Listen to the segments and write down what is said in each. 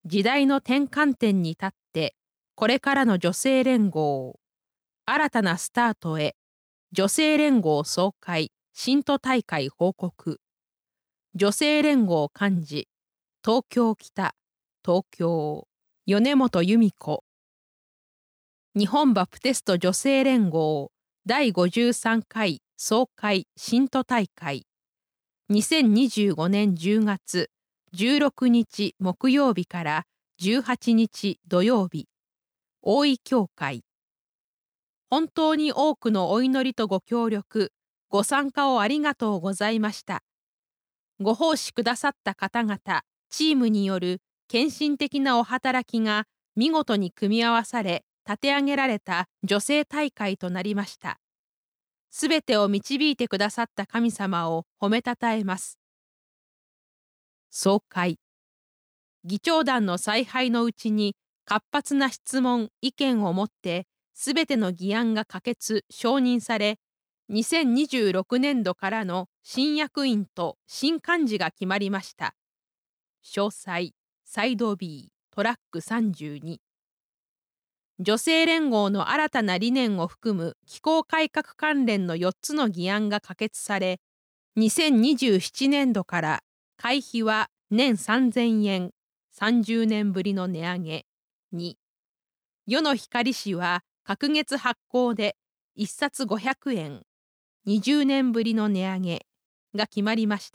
時代の転換点に立って、これからの女性連合、新たなスタートへ、女性連合総会、新都大会報告、女性連合幹事、東京北、東京、米本由美子、日本バプテスト女性連合第53回総会新都大会、2025年10月16日木曜日から18日土曜日、大井教会。本当に多くのお祈りとご協力、ご参加をありがとうございました。ご奉仕くださった方々、チームによる献身的なお働きが見事に組み合わされ、立て上げられた女性大会となりました。すべてを導いてくださった神様を褒めたたえます。総会。議長団の采配のうちに活発な質問・意見を持ってすべての議案が可決・承認され、2026年度からの新役員と新幹事が決まりました。詳細、サイド B、トラック32。女性連合の新たな理念を含む機構改革関連の4つの議案が可決され、2027年度から会費は年3000円、30年ぶりの値上げに、世の光紙は隔月発行で1冊500円、20年ぶりの値上げが決まりました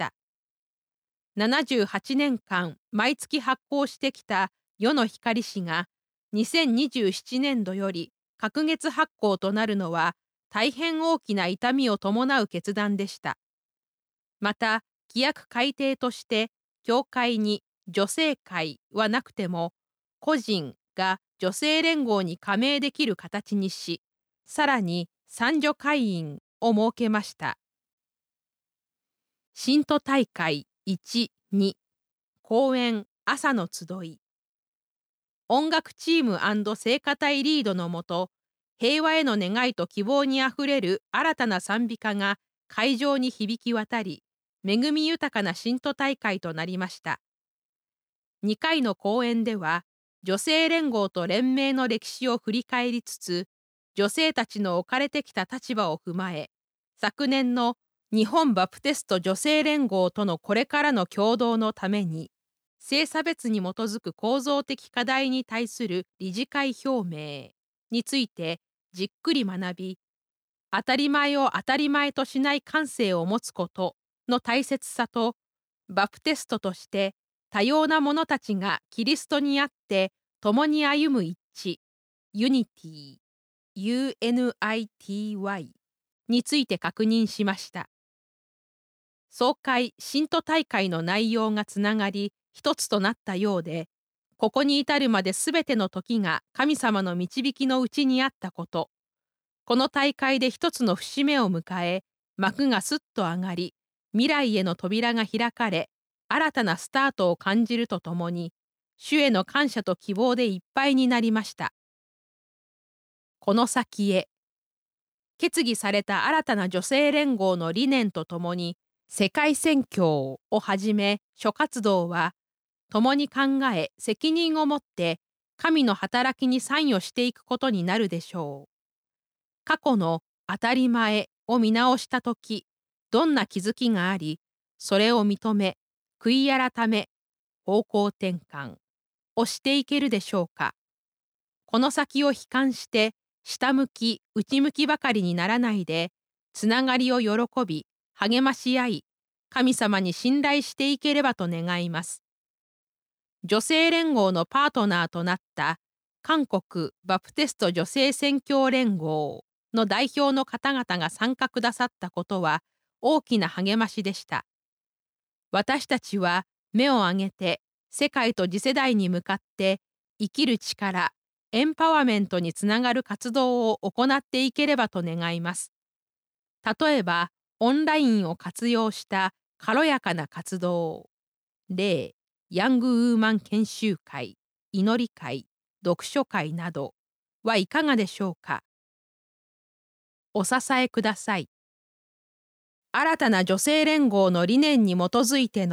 。78年間毎月発行してきた世の光紙が2027年度より隔月発行となるのは大変大きな痛みを伴う決断でした。また、規約改定として協会に女性会はなくても個人が女性連合に加盟できる形にし、さらに参助会員を設けました。新都大会1、2、公演朝の集い。音楽チーム&聖歌隊リードのもと、平和への願いと希望にあふれる新たな賛美歌が会場に響き渡り、恵み豊かな新都大会となりました。2回の公演では、女性連合と連盟の歴史を振り返りつつ、女性たちの置かれてきた立場を踏まえ、昨年の日本バプテスト女性連合とのこれからの共同のために、性差別に基づく構造的課題に対する理事会表明についてじっくり学び、当たり前を当たり前としない感性を持つことの大切さと、バプテストとして多様な者たちがキリストにあって共に歩む一致、ユニティ、UNITY について確認しました。総会・新都大会の内容がつながり一つとなったようで、ここに至るまで全ての時が神様の導きのうちにあったこと、この大会で一つの節目を迎え、幕がすっと上がり、未来への扉が開かれ、新たなスタートを感じるとともに、主への感謝と希望でいっぱいになりました。この先へ。決議された新たな女性連合の理念とともに、世界宣教をはじめ諸活動は、共に考え責任を持って神の働きに参与していくことになるでしょう。過去の当たり前を見直したとき、どんな気づきがあり、それを認め、悔い改め、方向転換をしていけるでしょうか。この先を悲観して、下向き、内向きばかりにならないで、つながりを喜び、励まし合い、神様に信頼していければと願います。女性連合のパートナーとなった韓国バプテスト女性宣教連合の代表の方々が参加くださったことは大きな励ましでした。私たちは目を上げて世界と次世代に向かって生きる力、エンパワーメントにつながる活動を行っていければと願います。例えば、オンラインを活用した軽やかな活動、例、ヤングウーマン研修会、祈り会、読書会などはいかがでしょうか。お支えください。新たな女性連合の理念に基づいての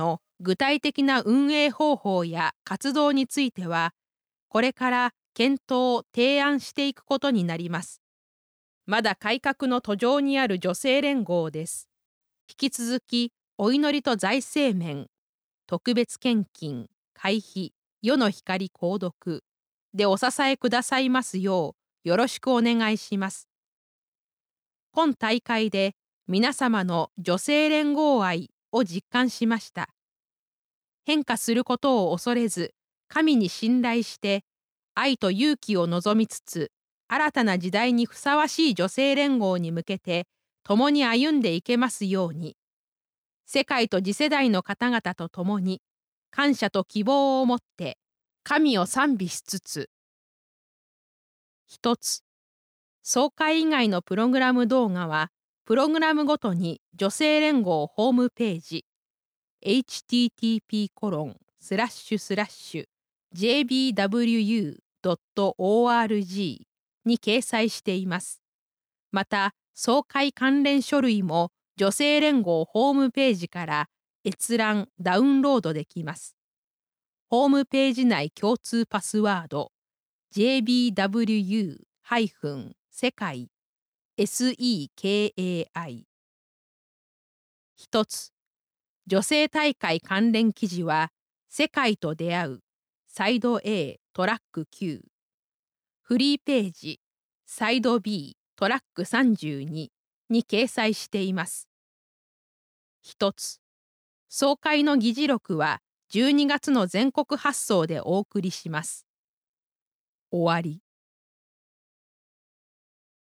具体的な運営方法や活動については、これから検討・提案していくことになります。まだ改革の途上にある女性連合です。引き続き、お祈りと財政面、特別献金、会費、世の光購読でお支えくださいますよう、よろしくお願いします。今大会で皆様の女性連合愛を実感しました。変化することを恐れず、神に信頼して、愛と勇気を望みつつ、新たな時代にふさわしい女性連合に向けて、共に歩んでいけますように。世界と次世代の方々と共に、感謝と希望を持って、神を賛美しつつ。一つ、総会以外のプログラム動画は、プログラムごとに女性連合ホームページ、http://jbwu.org に掲載しています。また、総会関連書類も女性連合ホームページから閲覧・ダウンロードできます。ホームページ内共通パスワード jbw- 世界 SEKAI。一つ、女性大会関連記事は、世界と出会う、サイド A トラック9、フリーページ、サイド B トラック32に掲載しています。一つ、総会の議事録は12月の全国発送でお送りします。終わり。